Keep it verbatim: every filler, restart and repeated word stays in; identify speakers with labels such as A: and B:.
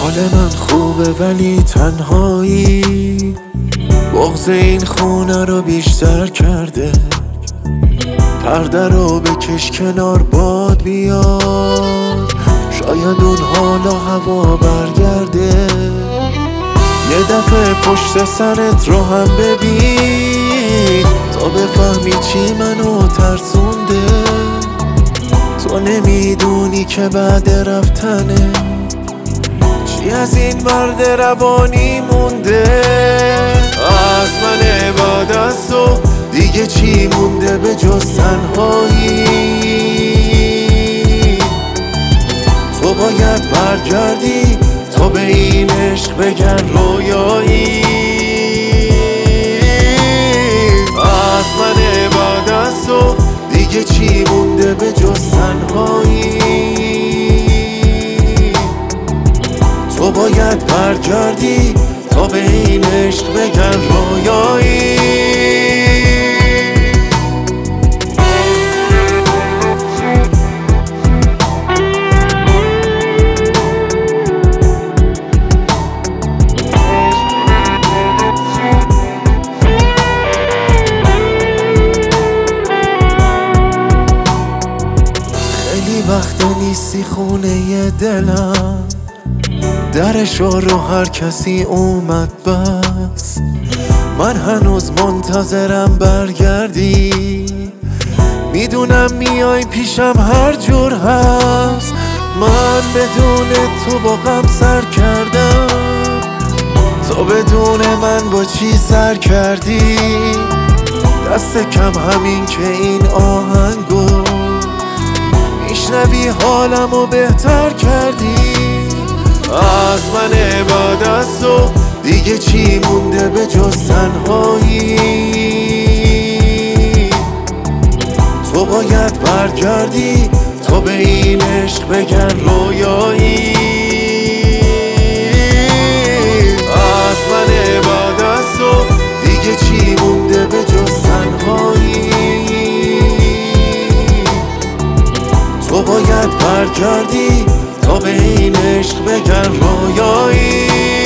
A: حال من خوبه ولی تنهایی بغض این خونه رو بیشتر کرده. پرده رو بکش کنار باد بیاد، شاید اون حالا هوا برگرده. یه دفعه پشت سرت رو هم ببین تا بفهمی چی منو ترسونده. تو نمیدونی که بعد رفتنه چی از این مرد روانی مونده. از من بعد از تو دیگه چی مونده به جز تنهایی؟ تو باید برگردی تا به این عشق بگن رویایی. از من بعد از تو دیگه چی مونده به جز تنهایی؟ تو باید برگردی تا به این عشق بگن رویایی. خیلی وقت نیستی خونه دلم، درشو رو هر کسی اومد بس. من هنوز منتظرم برگردی، میدونم میای پیشم هر جور هست. من بدون تو با غم سر کردم، تو بدون من با چی سر کردی؟ دست کم همین که این آهنگو میشنوی حالمو بهتر کردی. از من بعد از تو دیگه چی مونده به جز تنهایی؟ تو باید برگردی تا به این عشق بگن رویایی. از من بعد از تو دیگه چی مونده به جز تنهایی؟ تو باید برگردی تا به این عشق بگن رویایی.